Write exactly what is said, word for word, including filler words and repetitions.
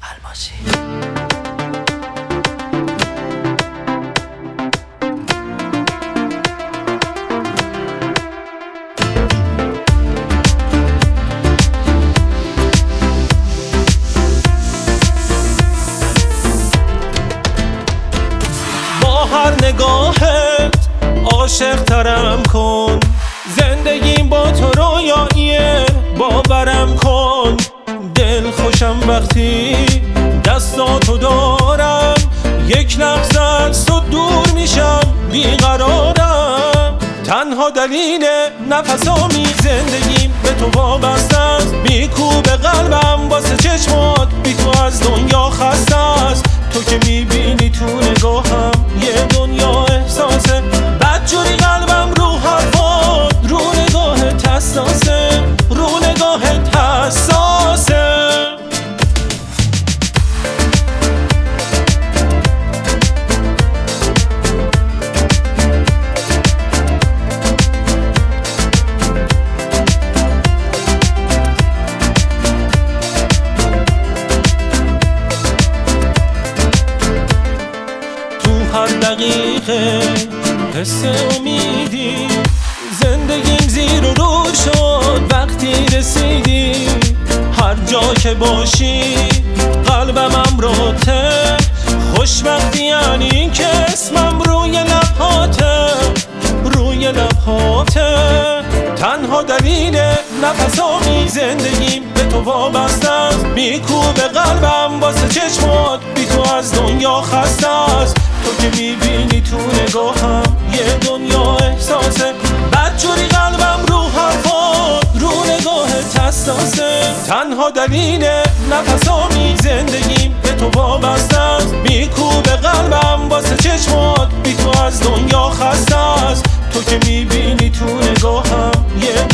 الماسی. با هر نگاهت عاشق ترم کن، زندگیم با تو رویاییه باورم کن. دل خوشم وقتی دستاتو دارم، یک لحظه از تو دور میشم بیقرارم. تنها دلیل نفسامی زندگیم به تو وابسته است، میکوبه قلبم واسه چشمات، بی تو از دنیا خسته است. تو که میبینی تو نگاهم یه دنیا احساسه، بدجوری قلبم رو حرفات، رو نگاهت حساسه، رو نگاهت حساسه. هر دقیقه حس امیدی، زندگیم زیر و رو شد وقتی رسیدی. هر جا که باشی قلبم امراته، خوشبختی یعنی این که اسمم روی لبهاته، روی لبهاته. تنها دلیل نفسامی زندگیم به تو وابسته است، میکوبه قلبم واسه چشمات، بی تو از دنیا خسته است. تو که میبینی تو نگاهم یه دنیا احساسه، بدجوری قلبم رو حرفات، رو نگاهت حساسه. تنها دلیل نفسامی زندگیم به تو وابسته است، میکوبه قلبم واسه چشمات، بی تو از دنیا خسته است. تو که میبینی تو نگاهم یه